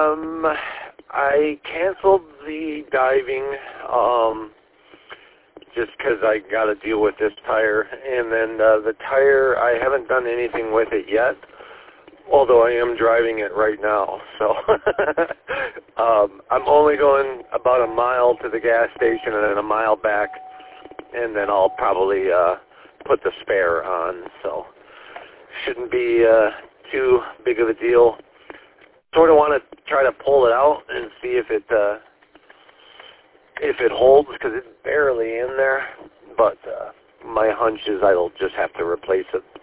I canceled the diving just because I got to deal with this tire. And then the tire, I haven't done anything with it yet, although I am driving it right now. So I'm only going about a mile to the gas station and then a mile back, and then I'll probably put the spare on. So shouldn't be too big of a deal. Sort of want to try to pull it out and see if it holds, because it's barely in there. But my hunch is I'll just have to replace it.